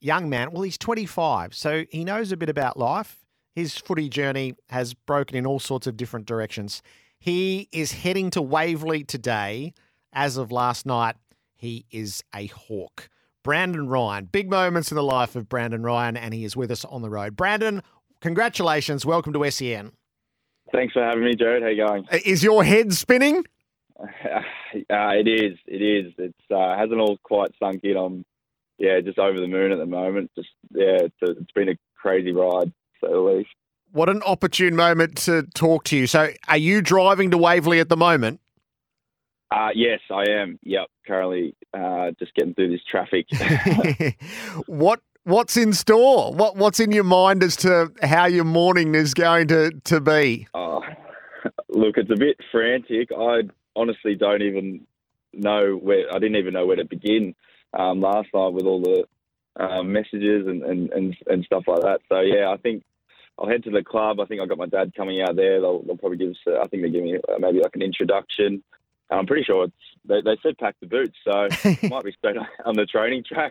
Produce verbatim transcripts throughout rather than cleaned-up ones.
young man. Well, he's twenty-five, so he knows a bit about life. His footy journey has broken in all sorts of different directions. He is heading to Waverley today. As of last night, he is a Hawk. Brandon Ryan. Big moments in the life of Brandon Ryan, and he is with us on the road. Brandon, congratulations. Welcome to S E N. Thanks for having me, Jared. How you going? Is your head spinning? Uh, it is. It is. It's uh, hasn't all quite sunk in. I'm, yeah, just over the moon at the moment. Just yeah, it's, a, it's been a crazy ride, to say the least. What an opportune moment to talk to you. So, are you driving to Waverley at the moment? Uh, yes, I am. Yep, currently uh, just getting through this traffic. what What's in store? What What's in your mind as to how your morning is going to, to be? Oh, look, it's a bit frantic. I honestly don't even know where. I didn't even know where to begin um, last night with all the uh, messages and, and, and, and stuff like that. So yeah, I think I'll head to the club. I think I've got my dad coming out there. They'll, they'll probably give us. A, I think they're giving me maybe like an introduction. I'm pretty sure it's. They, they said pack the boots, so it might be straight on the training track.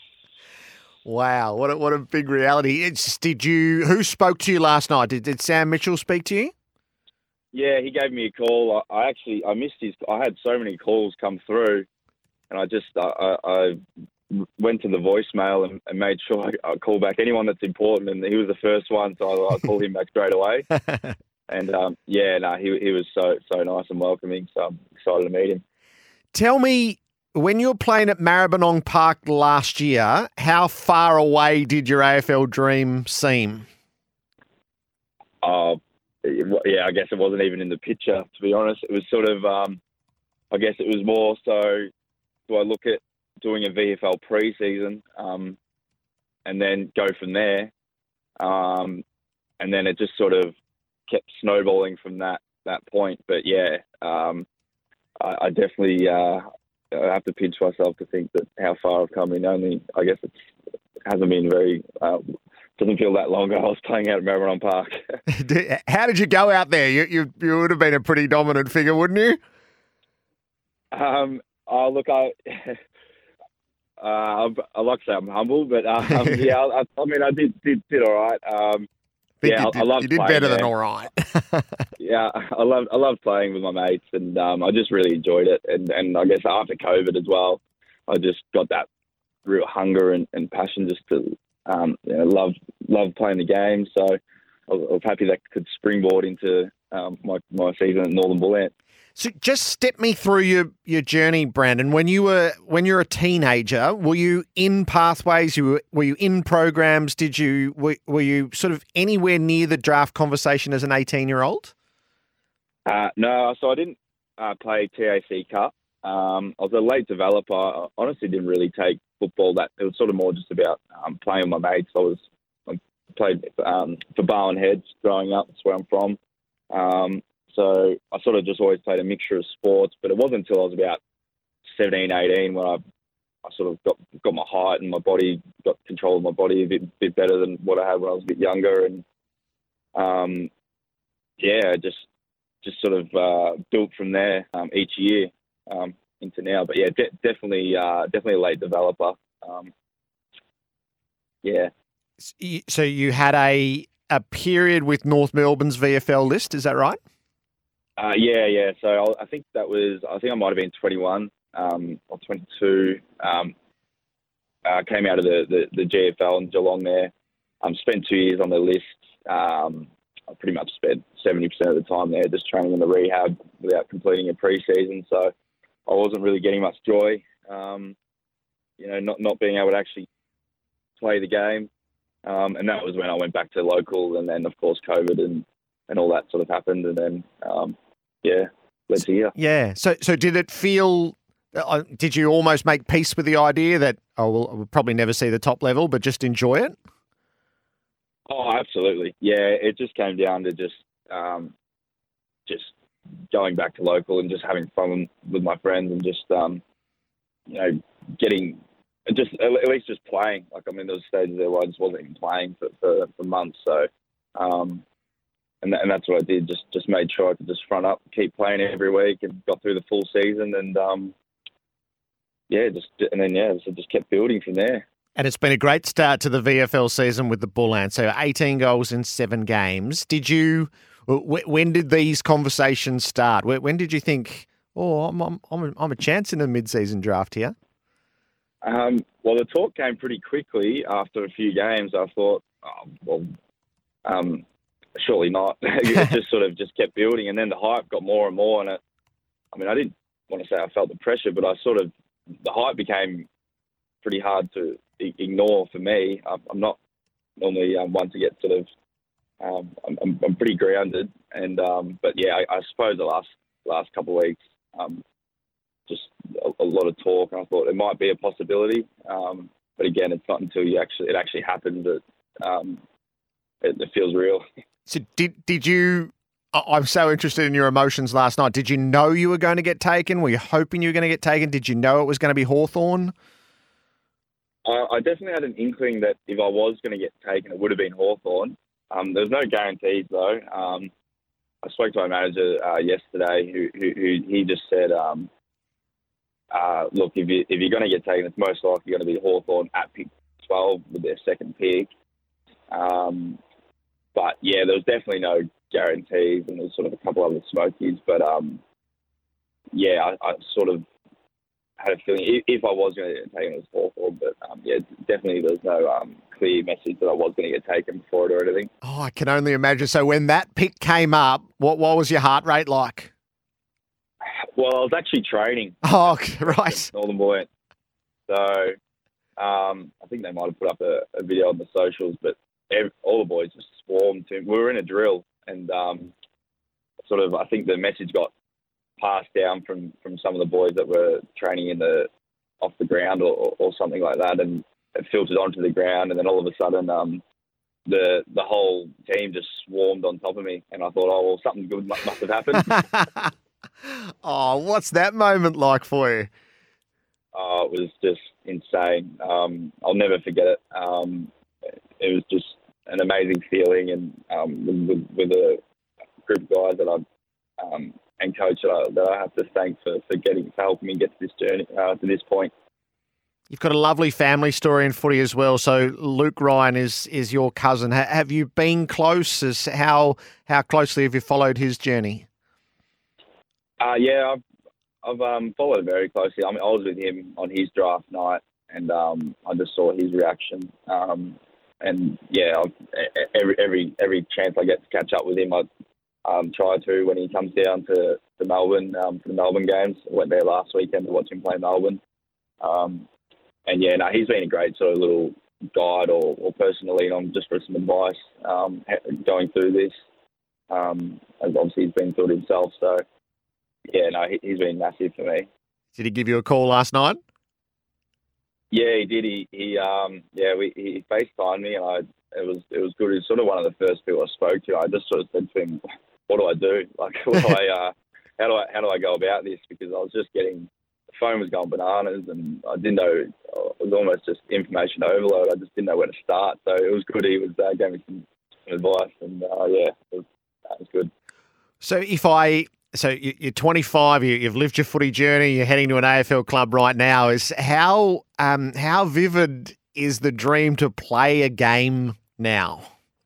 Wow, what a, what a big reality. It's, did you, who spoke to you last night? Did, did Sam Mitchell speak to you? Yeah, he gave me a call. I, I actually, I missed his, I had so many calls come through, and I just, I, I, I went to the voicemail and, and made sure I, I call back anyone that's important, and he was the first one, so I, I called him back straight away. And um, yeah, no, he, he was so, so nice and welcoming, so I'm excited to meet him. Tell me, when you were playing at Maribyrnong Park last year, how far away did your A F L dream seem? Uh, yeah, I guess it wasn't even in the picture, to be honest. It was sort of, um, I guess it was more so, do I look at doing a V F L pre-season um, and then go from there? Um, and then it just sort of kept snowballing from that, that point. But yeah, um, I, I definitely... Uh, I have to pinch myself to think that how far I've come in. Only, I guess it's, it hasn't been very, uh, doesn't feel that long ago. I was playing out at Maribyrnong Park. How did you go out there? You, you you would have been a pretty dominant figure, wouldn't you? Um, oh, look, I, uh, I like to say I'm humble, but um, yeah, I, I mean, I did did, did all right. Um, yeah, you did, I, I loved You did playing better there. than all right. Yeah, I love I love playing with my mates, and um, I just really enjoyed it. And, and I guess after COVID as well, I just got that real hunger and, and passion just to um, you know, love love playing the game. So I was, I was happy that I could springboard into um, my my season at Northern Bull Ants. So just step me through your, your journey, Brandon. When you were when you were a teenager, were you in pathways? You were, were you in programs? Did you were, were you sort of anywhere near the draft conversation as an eighteen-year-old? Uh, no, so I didn't uh, play T A C Cup. Um, I was a late developer. I honestly didn't really take football. That it was sort of more just about um, playing with my mates. I was I played um, for Barwon Heads growing up. That's where I'm from. Um, So I sort of just always played a mixture of sports, but it wasn't until I was about seventeen, eighteen when I, I sort of got got my height and my body, got control of my body a bit, bit better than what I had when I was a bit younger. And, um, yeah, just just sort of uh, built from there um, each year um, into now. But, yeah, de- definitely uh, definitely a late developer. Um, yeah. So you had a, a period with North Melbourne's V F L list, is that right? Uh, yeah, yeah. So I, I think that was, I think I might have been twenty-one um, or twenty-two. Um, uh, came out of the, the, the G F L in Geelong there. Um, spent two years on the list. Um, I pretty much spent seventy percent of the time there just training in the rehab without completing a pre-season. So I wasn't really getting much joy, um, you know, not, not being able to actually play the game. Um, and that was when I went back to local, and then, of course, COVID and, and all that sort of happened. And then, um, yeah, led to here. Yeah. So, so did it feel, uh, did you almost make peace with the idea that, oh, well, we'll probably never see the top level, but just enjoy it? Oh, absolutely. Yeah, it just came down to just um, just going back to local and just having fun with my friends and just, um, you know, getting, just at least just playing. Like, I mean, there was stages there where I just wasn't even playing for, for, for months. So, um, and, that, and that's what I did, just just made sure I could just front up, keep playing every week and got through the full season. And, um, yeah, just and then, yeah, so just kept building from there. And it's been a great start to the V F L season with the Bullants. So eighteen goals in seven games. Did you? When did these conversations start? When did you think, oh, I'm I'm I'm a, I'm a chance in the mid-season draft here? Um, well, the talk came pretty quickly after a few games. I thought, oh, well, um, surely not. It just sort of just kept building, and then the hype got more and more. And it, I mean, I didn't want to say I felt the pressure, but I sort of the hype became pretty hard to ignore for me. I'm not normally um, one to get sort of. Um, I'm, I'm pretty grounded, and um, but yeah, I, I suppose the last last couple of weeks, um, just a, a lot of talk. And I thought it might be a possibility, um, but again, it's not until you actually it actually happens that um, it, it feels real. So did did you? I'm so interested in your emotions last night. Did you know you were going to get taken? Were you hoping you were going to get taken? Did you know it was going to be Hawthorn? I, I definitely had an inkling that if I was going to get taken, it would have been Hawthorn. Um, there's no guarantees though. Um, I spoke to my manager uh, yesterday, who, who, who he just said, um, uh, "Look, if you if you're going to get taken, it's most likely going to be Hawthorn at pick twelve with their second pick." Um, but yeah, there was definitely no guarantees, and there's sort of a couple other smokies. But um, yeah, I, I sort of had a feeling if, if I was going to get taken, it was Hawthorn. But um, yeah, definitely there was no um, clear message that I was going to get taken before it or anything. Oh, I can only imagine. So when that pick came up, what what was your heart rate like? Well, I was actually training. Oh, right. Northern Buoyant. So um, I think they might have put up a, a video on the socials, but every, all the boys just swarmed to him. We were in a drill, and um, sort of I think the message got passed down from, from some of the boys that were training in the off the ground or, or something like that, and it filtered onto the ground, and then all of a sudden um, the the whole team just swarmed on top of me, and I thought, oh, well, something good must, must have happened. Oh, what's that moment like for you? Oh, it was just insane. Um, I'll never forget it. Um, it was just an amazing feeling, and um, with, with a group of guys that I um, and coach that I, that I have to thank for, for getting for helping me get to this journey uh, to this point. You've got a lovely family story in footy as well. So Luke Ryan is is your cousin. Ha- have you been close? As how how closely have you followed his journey? Uh, yeah, I've I've um, followed very closely. I mean, I was with him on his draft night, and um, I just saw his reaction. Um, and yeah, I've, every every every chance I get to catch up with him, I um, try to when he comes down to, to Melbourne um, for the Melbourne games. I went there last weekend to watch him play Melbourne. Um, and yeah, no, he's been a great sort of little guide or, or person to lean on just for some advice um, going through this. Um, as obviously he's been through it himself, so. Yeah, no, he, he's been massive for me. Did he give you a call last night? Yeah, he did. He, he um, yeah, we, he FaceTimed me, and I, it was, it was good. He was sort of one of the first people I spoke to. I just sort of said to him, "What do I do? Like, what do I, uh, how do I, how do I go about this?" Because I was just getting, the phone was going bananas, and I didn't know. It was almost just information overload. I just didn't know where to start. So it was good. He was uh, gave me some, some advice, and uh, yeah, it was, that was good. So if I. So you're twenty-five. You've lived your footy journey. You're heading to an A F L club right now. Is how um, how vivid is the dream to play a game now?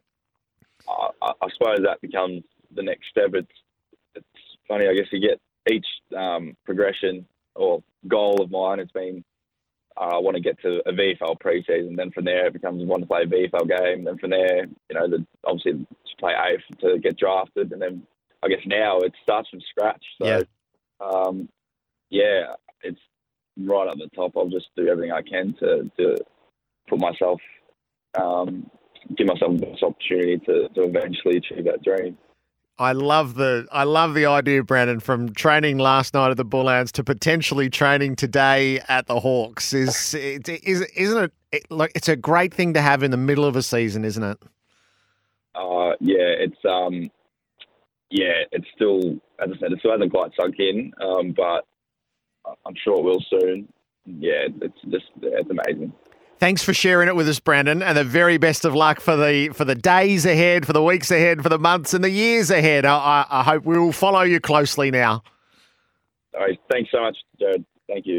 I, I suppose that becomes the next step. It's it's funny. I guess you get each um, progression or goal of mine. It's been uh, I want to get to a V F L preseason. Then from there, it becomes want to play a V F L game. Then from there, you know, the, obviously to play A F to get drafted, and then. I guess now it starts from scratch. So, yeah. Um, yeah, it's right at the top. I'll just do everything I can to, to put myself, um, give myself this opportunity to, to eventually achieve that dream. I love the I love the idea, Brandon, from training last night at the Bullants to potentially training today at the Hawks. Is it, is isn't it, it like it's a great thing to have in the middle of a season, isn't it? Uh, yeah, it's um. Yeah, it's still, as I said, it still hasn't quite sunk in, um, but I'm sure it will soon. Yeah, it's just, yeah, it's amazing. Thanks for sharing it with us, Brandon, and the very best of luck for the for the days ahead, for the weeks ahead, for the months and the years ahead. I, I hope we will follow you closely now. All right, thanks so much, Jared. Thank you.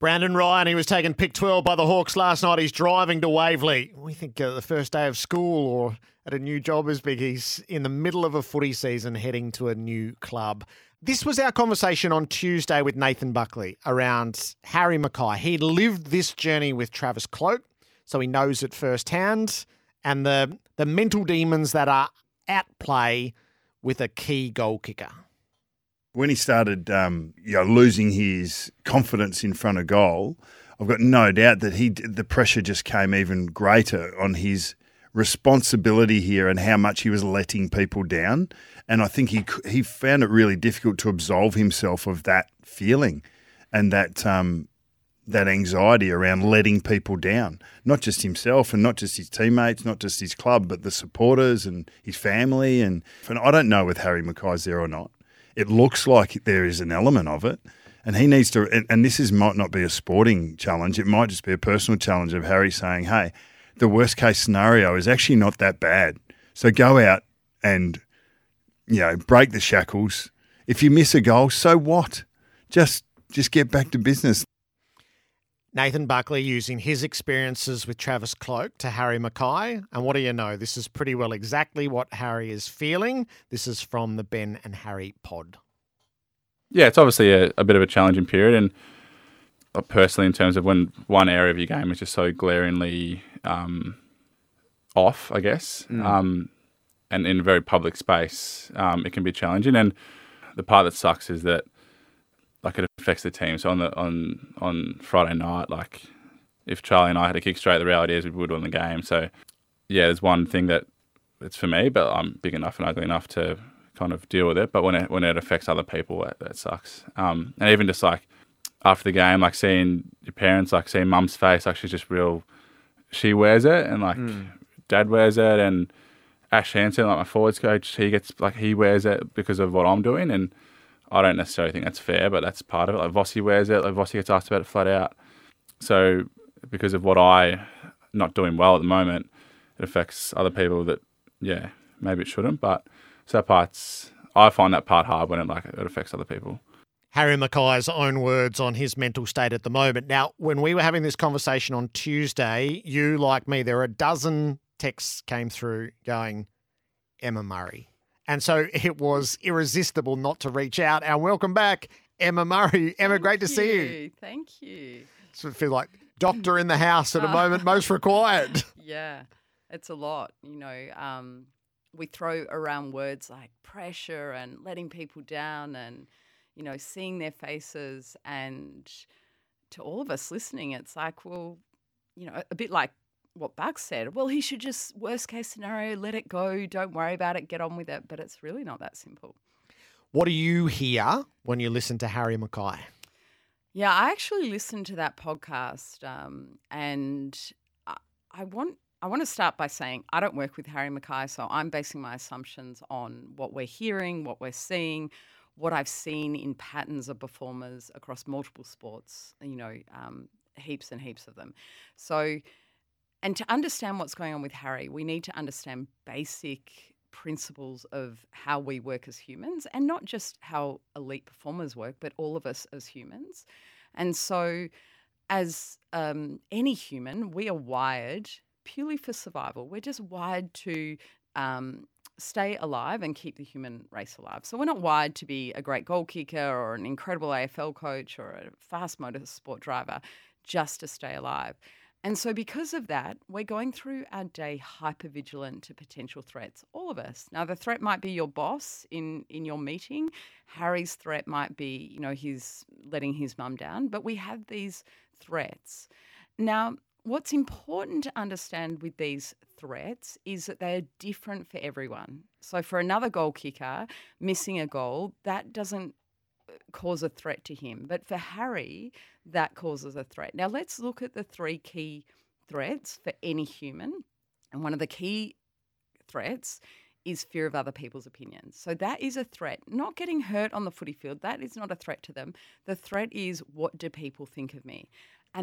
Brandon Ryan, he was taken pick twelve by the Hawks last night. He's driving to Waverley. We think uh, the first day of school or at a new job is big. He's in the middle of a footy season heading to a new club. This was our conversation on Tuesday with Nathan Buckley around Harry Mackay. He lived this journey with Travis Cloke, so he knows it firsthand, and the, the mental demons that are at play with a key goal kicker. When he started um, you know, losing his confidence in front of goal, I've got no doubt that he the pressure just came even greater on his responsibility here and how much he was letting people down. And I think he he found it really difficult to absolve himself of that feeling and that um, that anxiety around letting people down, not just himself and not just his teammates, not just his club, but the supporters and his family. And, and I don't know if Harry Mackay's there or not. It looks like there is an element of it, and he needs to. And, and this is might not be a sporting challenge; it might just be a personal challenge of Harry saying, "Hey, the worst case scenario is actually not that bad. So go out and, you know, break the shackles. If you miss a goal, so what? Just just get back to business." Nathan Buckley using his experiences with Travis Cloke to Harry Mackay. And what do you know? This is pretty well exactly what Harry is feeling. This is from the Ben and Harry pod. Yeah, it's obviously a, a bit of a challenging period. And personally, in terms of when one area of your game is just so glaringly um, off, I guess, mm. um, and in a very public space, um, it can be challenging. And the part that sucks is that like it affects the team. So on the on on Friday night, like if Charlie and I had a kick straight, the reality is we would win the game. So yeah, there's one thing that it's for me, but I'm big enough and ugly enough to kind of deal with it. But when it when it affects other people, that, that sucks. Um, and even just like after the game, like seeing your parents, like seeing mum's face, like she's just real. She wears it, and like mm. dad wears it, and Ash Hansen, like my forwards coach, he gets like he wears it because of what I'm doing, and I don't necessarily think that's fair, but that's part of it. Like Vossi wears it. Like Vossi gets asked about it flat out. So because of what I not doing well at the moment, it affects other people that, yeah, maybe it shouldn't. But so that part's, I find that part hard when it like it affects other people. Harry Mackay's own words on his mental state at the moment. Now, when we were having this conversation on Tuesday, you, like me, there were a dozen texts came through going, Emma Murray. And so it was irresistible not to reach out. And welcome back, Emma Murray. Emma, Thank great to you. see you. Thank you. So I feel like doctor in the house at a moment most required. Yeah, it's a lot. You know, um, we throw around words like pressure and letting people down and, you know, seeing their faces. And to all of us listening, it's like, well, you know, a bit like what Bucks said, well, he should just, worst case scenario, let it go, don't worry about it, get on with it. But it's really not that simple. What do you hear when you listen to Harry Mackay? Yeah, I actually listened to that podcast um, and I, I want I want to start by saying I don't work with Harry Mackay, so I'm basing my assumptions on what we're hearing, what we're seeing, what I've seen in patterns of performers across multiple sports, you know, um, heaps and heaps of them. So, and to understand what's going on with Harry, we need to understand basic principles of how we work as humans, and not just how elite performers work, but all of us as humans. And so as um, any human, we are wired purely for survival. We're just wired to um, stay alive and keep the human race alive. So we're not wired to be a great goal kicker or an incredible A F L coach or a fast motorsport driver just to stay alive. And so because of that, we're going through our day hypervigilant to potential threats, all of us. Now, the threat might be your boss in, in your meeting. Harry's threat might be, you know, he's letting his mum down. But we have these threats. Now, what's important to understand with these threats is that they are different for everyone. So for another goal kicker, missing a goal, that doesn't cause a threat to him. But for Harry, that causes a threat. Now, let's look at the three key threats for any human. And one of the key threats is fear of other people's opinions. So that is a threat. Not getting hurt on the footy field, that is not a threat to them. The threat is, what do people think of me? And that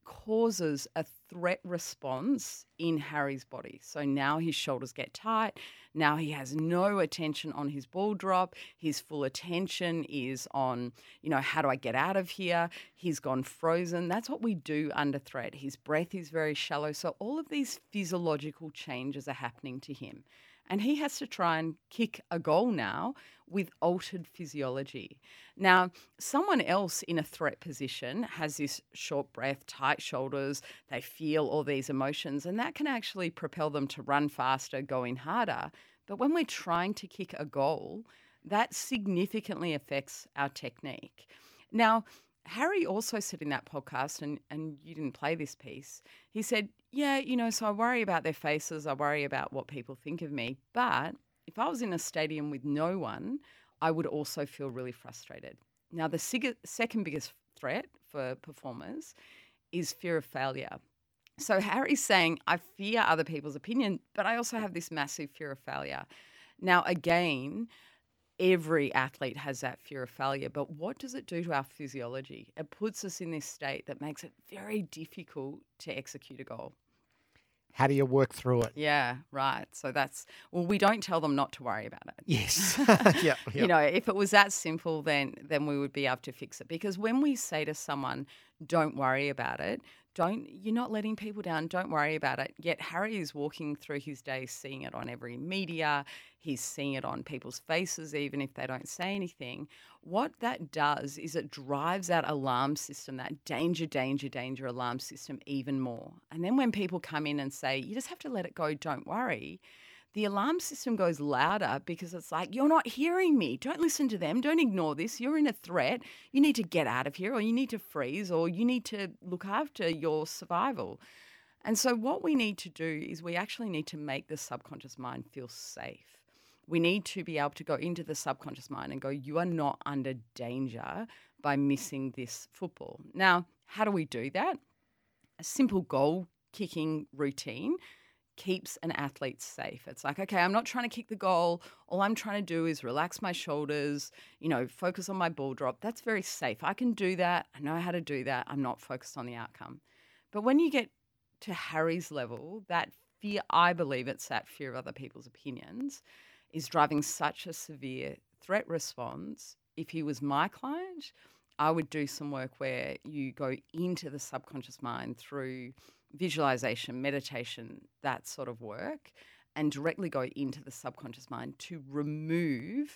causes a threat response in Harry's body. So now his shoulders get tight. Now he has no attention on his ball drop. His full attention is on, you know, how do I get out of here? He's gone frozen. That's what we do under threat. His breath is very shallow. So all of these physiological changes are happening to him. And he has to try and kick a goal now with altered physiology. Now, someone else in a threat position has this short breath, tight shoulders, they feel all these emotions, and that can actually propel them to run faster, go in harder. But when we're trying to kick a goal, that significantly affects our technique. Now, Harry also said in that podcast, and, and you didn't play this piece, he said, yeah, you know, so I worry about their faces, I worry about what people think of me, but if I was in a stadium with no one, I would also feel really frustrated. Now, the sig- second biggest threat for performers is fear of failure. So Harry's saying, I fear other people's opinion, but I also have this massive fear of failure. Now, again, every athlete has that fear of failure, but what does it do to our physiology? It puts us in this state that makes it very difficult to execute a goal. How do you work through it? Yeah, right. So that's, well, we don't tell them not to worry about it. Yes. yeah, You know, if it was that simple, then then we would be able to fix it. Because when we say to someone, don't worry about it, don't, you're not letting people down, don't worry about it. Yet Harry is walking through his day seeing it on every media. He's seeing it on people's faces, even if they don't say anything. What that does is it drives that alarm system, that danger, danger, danger alarm system even more. And then when people come in and say, you just have to let it go, don't worry, the alarm system goes louder because it's like, you're not hearing me. Don't listen to them. Don't ignore this. You're in a threat. You need to get out of here, or you need to freeze, or you need to look after your survival. And so what we need to do is we actually need to make the subconscious mind feel safe. We need to be able to go into the subconscious mind and go, you are not under danger by missing this football. Now, how do we do that? A simple goal kicking routine keeps an athlete safe. It's like, okay, I'm not trying to kick the goal. All I'm trying to do is relax my shoulders, you know, focus on my ball drop. That's very safe. I can do that. I know how to do that. I'm not focused on the outcome. But when you get to Harry's level, that fear, I believe it's that fear of other people's opinions, is driving such a severe threat response. If he was my client, I would do some work where you go into the subconscious mind through visualization, meditation, that sort of work, and directly go into the subconscious mind to remove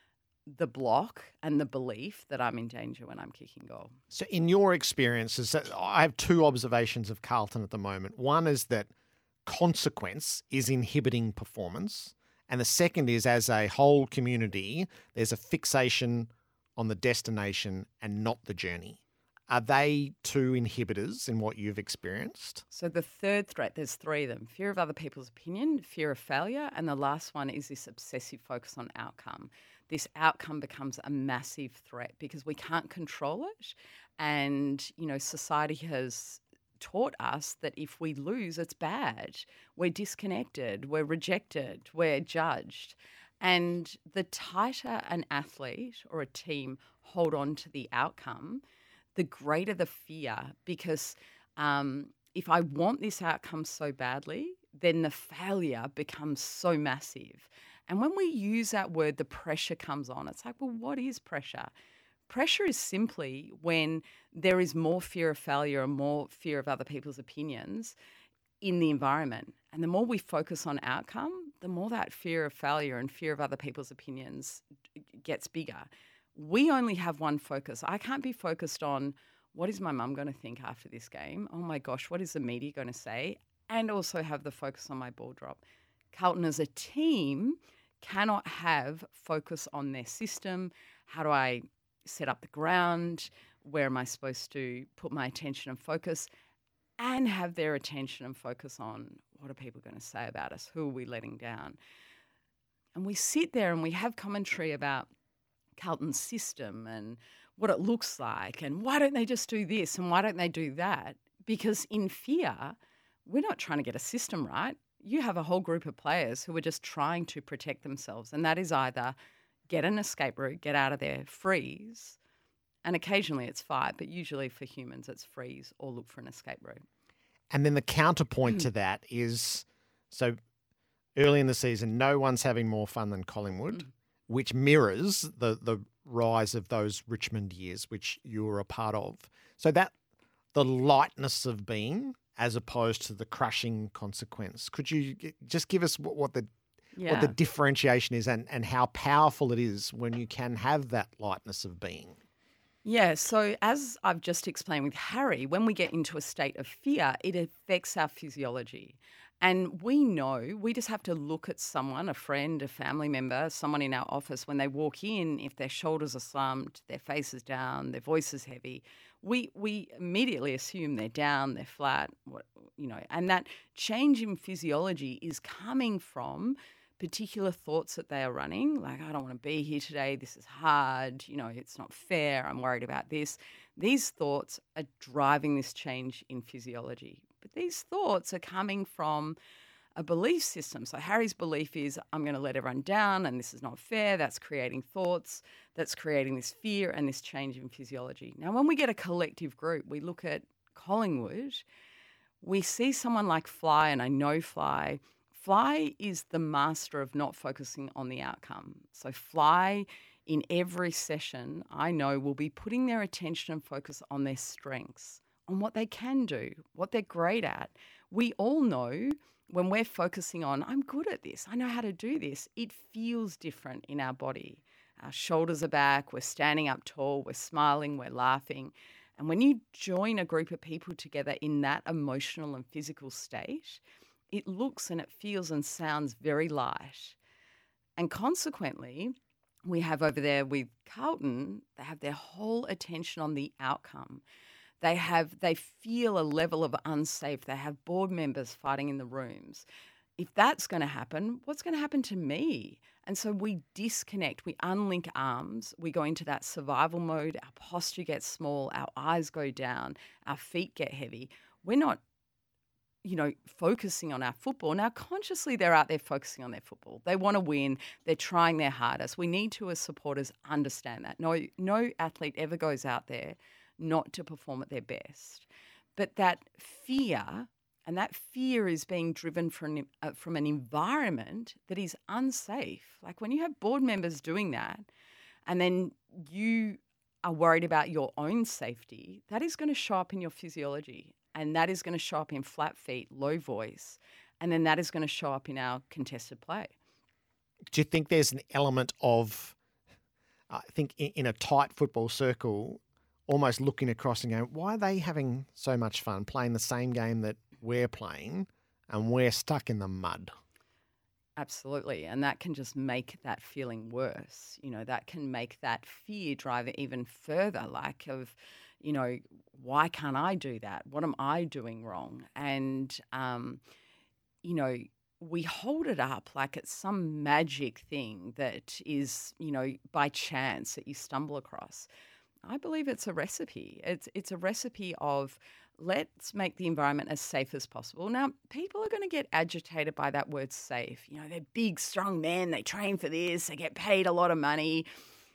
the block and the belief that I'm in danger when I'm kicking goal. So in your experiences, I have two observations of Carlton at the moment. One is that consequence is inhibiting performance. And the second is, as a whole community, there's a fixation on the destination and not the journey. Are they two inhibitors in what you've experienced? So the third threat, there's three of them: fear of other people's opinion, fear of failure, and the last one is this obsessive focus on outcome. This outcome becomes a massive threat because we can't control it. And, you know, society has taught us that if we lose, it's bad. We're disconnected, we're rejected, we're judged. And the tighter an athlete or a team hold on to the outcome, the greater the fear, because um, if I want this outcome so badly, then the failure becomes so massive. And when we use that word, the pressure comes on. It's like, well, what is pressure? Pressure is simply when there is more fear of failure and more fear of other people's opinions in the environment. And the more we focus on outcome, the more that fear of failure and fear of other people's opinions gets bigger. We only have one focus. I can't be focused on what is my mum going to think after this game? Oh my gosh, what is the media going to say? And also have the focus on my ball drop. Carlton as a team cannot have focus on their system. How do I set up the ground? Where am I supposed to put my attention and focus? And have their attention and focus on what are people going to say about us? Who are we letting down? And we sit there and we have commentary about Carlton's system and what it looks like and why don't they just do this and why don't they do that? Because in fear, we're not trying to get a system right. You have a whole group of players who are just trying to protect themselves, and that is either get an escape route, get out of there, freeze, And occasionally it's fight, but usually for humans it's freeze or look for an escape route. And then the counterpoint to that is, so early in the season, no one's having more fun than Collingwood, Mm. which mirrors the the rise of those Richmond years, which you were a part of. So that the lightness of being as opposed to the crushing consequence. Could you g- just give us what, what the Yeah. what the differentiation is and, and how powerful it is when you can have that lightness of being? Yeah, so as I've just explained with Harry, when we get into a state of fear, it affects our physiology. And we know, we just have to look at someone, a friend, a family member, someone in our office, when they walk in, if their shoulders are slumped, their face is down, their voice is heavy, we we immediately assume they're down, they're flat, what, you know, and that change in physiology is coming from particular thoughts that they are running, like, I don't want to be here today, this is hard, you know, it's not fair, I'm worried about this. These thoughts are driving this change in physiology. But these thoughts are coming from a belief system. So Harry's belief is, I'm going to let everyone down and this is not fair. That's creating thoughts, that's creating this fear and this change in physiology. Now, when we get a collective group, we look at Collingwood, we see someone like Fly, and I know Fly, Fly is the master of not focusing on the outcome. So Fly, in every session, I know, will be putting their attention and focus on their strengths, on what they can do, what they're great at. We all know when we're focusing on, I'm good at this, I know how to do this, it feels different in our body. Our shoulders are back, we're standing up tall, we're smiling, we're laughing. And when you join a group of people together in that emotional and physical state, it looks and it feels and sounds very light. And consequently, we have over there with Carlton, they have their whole attention on the outcome. They have, they feel a level of unsafe. They have board members fighting in the rooms. If that's going to happen, what's going to happen to me? And so we disconnect, we unlink arms, we go into that survival mode, our posture gets small, our eyes go down, our feet get heavy. We're not, you know, focusing on our football. Now, consciously, they're out there focusing on their football. They want to win. They're trying their hardest. We need to, as supporters, understand that. No, no athlete ever goes out there not to perform at their best. But that fear, and that fear is being driven from, uh, from an environment that is unsafe. Like when you have board members doing that, and then you are worried about your own safety, that is going to show up in your physiology. And that is going to show up in flat feet, low voice, and then that is going to show up in our contested play. Do you think there's an element of, I think in, in a tight football circle, almost looking across and going, why are they having so much fun playing the same game that we're playing and we're stuck in the mud? Absolutely. And that can just make that feeling worse. You know, that can make that fear drive it even further, like of, you know, why can't I do that? What am I doing wrong? And, um, you know, we hold it up like it's some magic thing that is, you know, by chance that you stumble across. I believe it's a recipe. It's it's a recipe of let's make the environment as safe as possible. Now, people are going to get agitated by that word safe. You know, they're big, strong men. They train for this. They get paid a lot of money.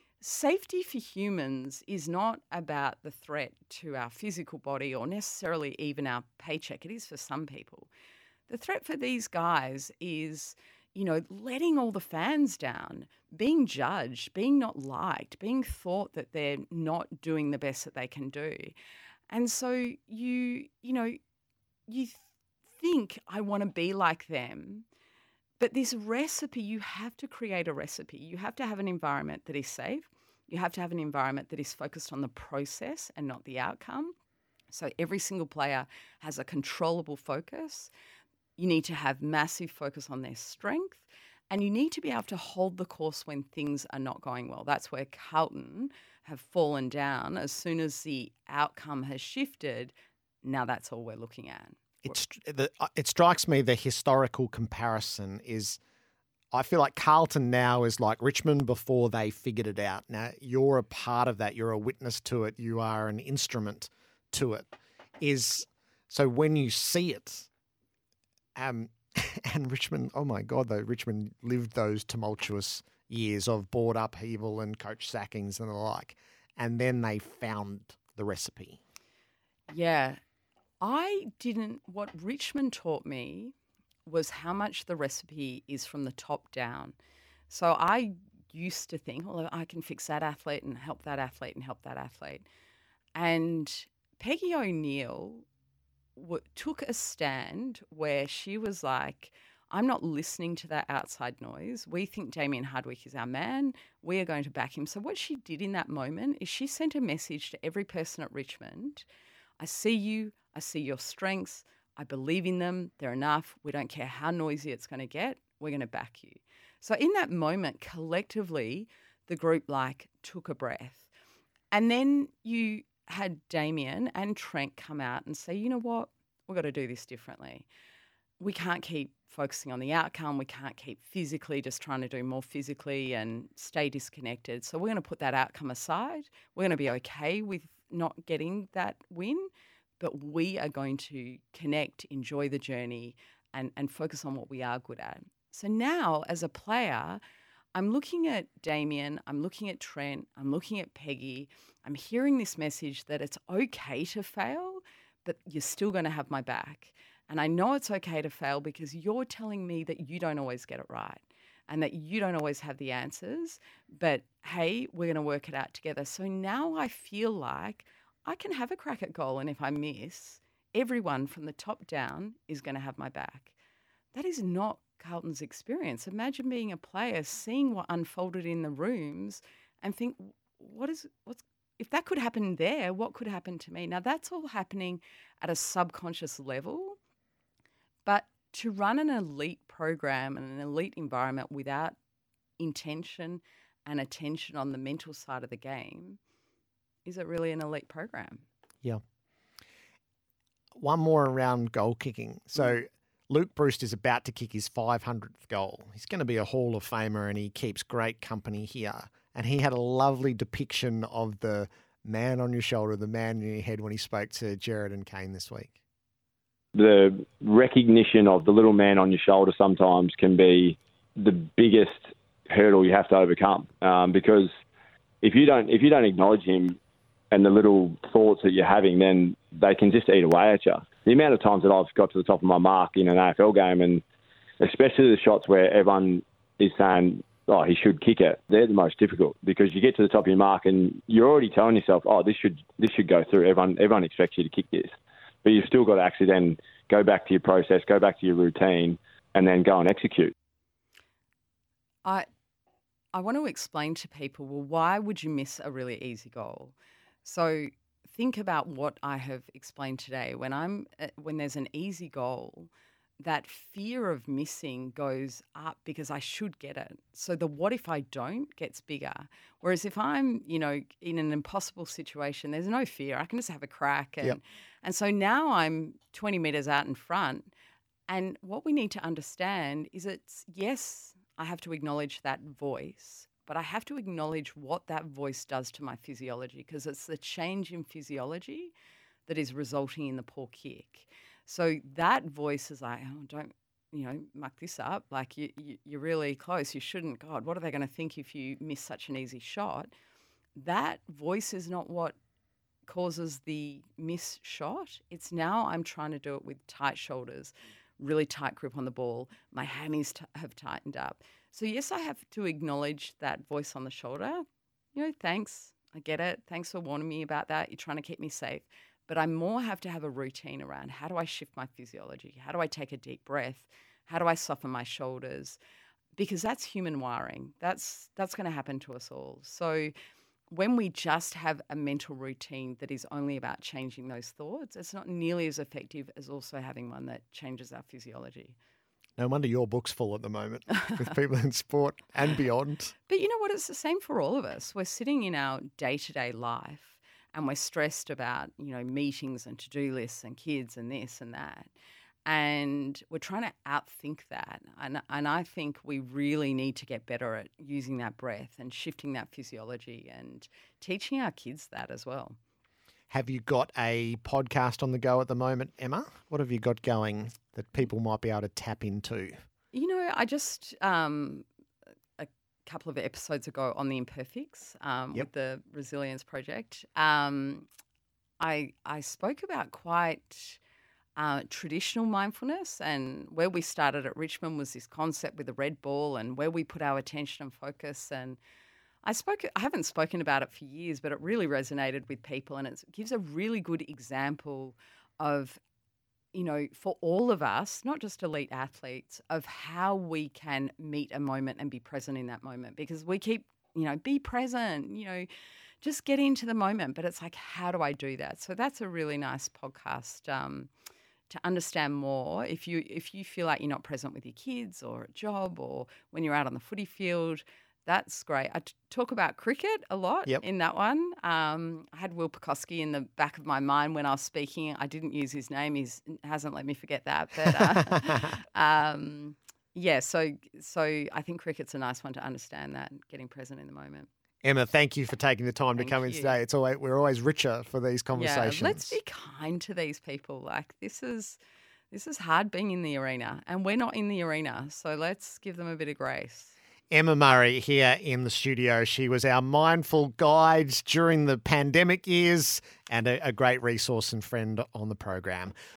Safety for humans is not about the threat to our physical body or necessarily even our paycheck. It is for some people. The threat for these guys is, you know, letting all the fans down, being judged, being not liked, being thought that they're not doing the best that they can do. And so you, you know, you think, I want to be like them. But this recipe, you have to create a recipe. You have to have an environment that is safe. You have to have an environment that is focused on the process and not the outcome. So every single player has a controllable focus. You need to have massive focus on their strength, and you need to be able to hold the course when things are not going well. That's where Carlton have fallen down. As soon as the outcome has shifted, now that's all we're looking at. It's, the, it strikes me the historical comparison is, I feel like Carlton now is like Richmond before they figured it out. Now, you're a part of that. You're a witness to it. You are an instrument to it. Is so when you see it, Um, and Richmond, oh my God, though, Richmond lived those tumultuous years of board upheaval and coach sackings and the like. and then they found the recipe. Yeah. I didn't, what Richmond taught me was how much the recipe is from the top down. So I used to think, well, I can fix that athlete and help that athlete and help that athlete. And Peggy O'Neill w- took a stand where she was like, I'm not listening to that outside noise. We think Damien Hardwick is our man. We are going to back him. So what she did in that moment is she sent a message to every person at Richmond. I see you. I see your strengths. I believe in them. They're enough. We don't care how noisy it's going to get. We're going to back you. So in that moment, collectively, the group like took a breath. And then you had Damien and Trent come out and say, you know what? We've got to do this differently. We can't keep focusing on the outcome. We can't keep physically just trying to do more physically and stay disconnected. So we're going to put that outcome aside. We're going to be okay with not getting that win, but we are going to connect, enjoy the journey, and, and focus on what we are good at. So now, as a player, I'm looking at Damien, I'm looking at Trent, I'm looking at Peggy. I'm hearing this message that it's okay to fail, but you're still going to have my back. And I know it's okay to fail because you're telling me that you don't always get it right and that you don't always have the answers. But, hey, we're going to work it out together. So now I feel like I can have a crack at goal, and if I miss, everyone from the top down is going to have my back. That is not Carlton's experience. Imagine being a player, seeing what unfolded in the rooms and think, what is, what's, if that could happen there, what could happen to me? Now, that's all happening at a subconscious level. But to run an elite program and an elite environment without intention and attention on the mental side of the game, is it really an elite program? Yeah. One more around goal kicking. So Luke Breust is about to kick his five hundredth goal. He's going to be a Hall of Famer and he keeps great company here. And he had a lovely depiction of the man on your shoulder, the man in your head when he spoke to Jared and Kane this week. The recognition of the little man on your shoulder sometimes can be the biggest hurdle you have to overcome. Um, because if you don't if you don't acknowledge him and the little thoughts that you're having, then they can just eat away at you. The amount of times that I've got to the top of my mark in an A F L game, and especially the shots where everyone is saying, oh, he should kick it, they're the most difficult because you get to the top of your mark and you're already telling yourself, oh, this should this should go through. Everyone everyone expects you to kick this. But you've still got to actually then go back to your process, go back to your routine, and then go and execute. I I want to explain to people, well, why would you miss a really easy goal? So think about what I have explained today. When I'm when there's an easy goal, that fear of missing goes up because I should get it. So the what if I don't gets bigger. Whereas if I'm, you know, in an impossible situation, there's no fear. I can just have a crack. And, Yep. and so now I'm twenty metres out in front. And what we need to understand is it's, yes, I have to acknowledge that voice, but I have to acknowledge what that voice does to my physiology because it's the change in physiology that is resulting in the poor kick. So that voice is like, oh, don't, you know, muck this up. Like you, you, you're really close. You shouldn't. God, what are they going to think if you miss such an easy shot? That voice is not what causes the miss shot. It's now I'm trying to do it with tight shoulders, really tight grip on the ball. My hammies t- have tightened up. So yes, I have to acknowledge that voice on the shoulder. You know, thanks. I get it. Thanks for warning me about that. You're trying to keep me safe. But I more have to have a routine around how do I shift my physiology? How do I take a deep breath? How do I soften my shoulders? Because that's human wiring. That's that's going to happen to us all. So when we just have a mental routine that is only about changing those thoughts, it's not nearly as effective as also having one that changes our physiology. No wonder your book's full at the moment with people in sport and beyond. But you know what? It's the same for all of us. We're sitting in our day-to-day life and we're stressed about, you know, meetings and to-do lists and kids and this and that. And we're trying to outthink that. And, and I think we really need to get better at using that breath and shifting that physiology and teaching our kids that as well. Have you got a podcast on the go at the moment, Emma? What have you got going that people might be able to tap into? You know, I just, um, a couple of episodes ago on the Imperfects um, Yep. with the Resilience Project, um, I I spoke about quite uh, traditional mindfulness, and where we started at Richmond was this concept with the red ball and where we put our attention and focus. And I spoke, I haven't spoken about it for years, but it really resonated with people, and it gives a really good example of, you know, for all of us, not just elite athletes, of how we can meet a moment and be present in that moment. Because we keep, you know, be present, you know, just get into the moment. But it's like, how do I do that? So that's a really nice podcast um, to understand more. If you if you feel like you're not present with your kids or a job or when you're out on the footy field, that's great. I t- talk about cricket a lot Yep. in that one. Um, I had Will Pekoski in the back of my mind when I was speaking. I didn't use his name. He hasn't let me forget that. But uh, um, yeah, so so I think cricket's a nice one to understand that, getting present in the moment. Emma, thank you for taking the time Thank to come in you. today. It's always we're always richer for these conversations. Yeah, let's be kind to these people. Like this is this is hard being in the arena, and we're not in the arena, so let's give them a bit of grace. Emma Murray here in the studio. She was our mindful guide during the pandemic years and a, a great resource and friend on the program.